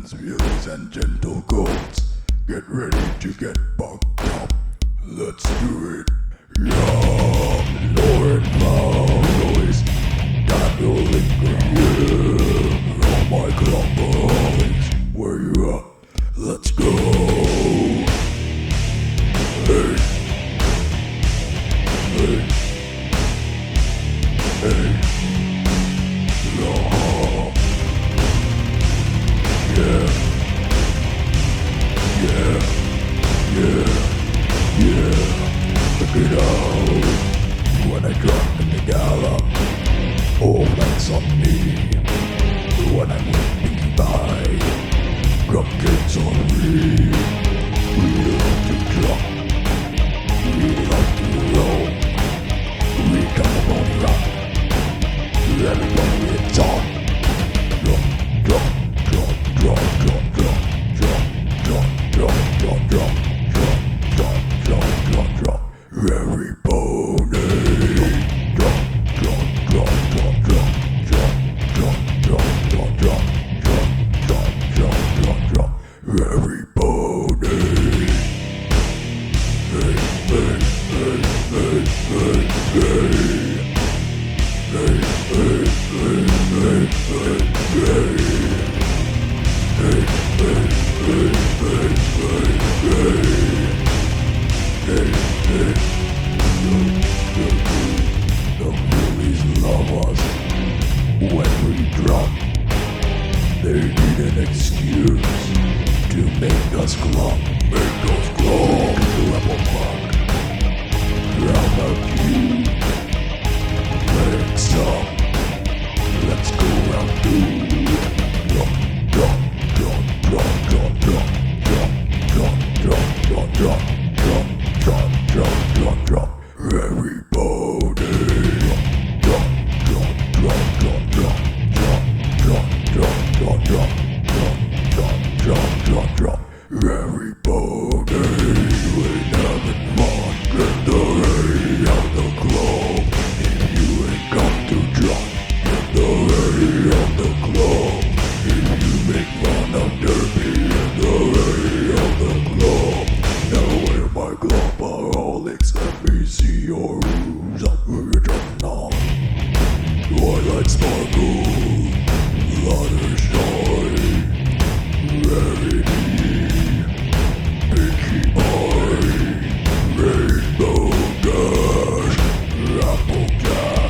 gentlemen's wheelies and gentle goats. Get ready to get bucked up. Let's do it. Yeah, lower and loud noise. Got no liquor here. All my club boys. Where you at? Let's go. Hey. Hey. Hey. Yeah. Yeah. Yeah. Yeah. Yeah. Check it out. When I drop in the gallop, all that's on me. When I'm whipping by, cupcakes on me. We love to drop. We love to roll. We come on rock. Everybody it's on. Drop, drop, drop, drop, drop, drop, drop, drop, drop, drop, drop, drop, drop, drop, drop. Everybody. Drop, drop, drop, drop, drop, drop, drop, drop, drop, drop, drop, drop, drop, drop. Everybody. Hey, hey, hey, hey, hey, hey. Hey, hey, hey, hey, hey, hey. Hey, hey, hey, hey, hey, hey. Hey, hey. The bullies love us. When we drop, they need an excuse to make us clump. Make us clump. Rebel fuck. Round out you. Legs up. Let's go round two. Drop, drop, drop, drop, drop, drop, drop, drop, drop, drop, drop, drop, drop, drop, drop. Everybody. Drop, drop, drop, drop, drop, drop, drop, drop, drop, drop, drop, drop, drop, drop. Everybody. We're having fun. Get the hay out the club. If you ain't got to drop, get the hay out the club. If you make fun of Derby, get the hay out the club. Now wear my club alcoholics. Let me see your rooms up where you're jumping on. Twilight sparkle, ladder shine, rarity, pinky pie, rainbow dash, apple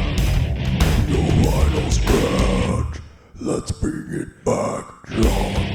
cat, no vinyl scratch. Let's bring it back, John.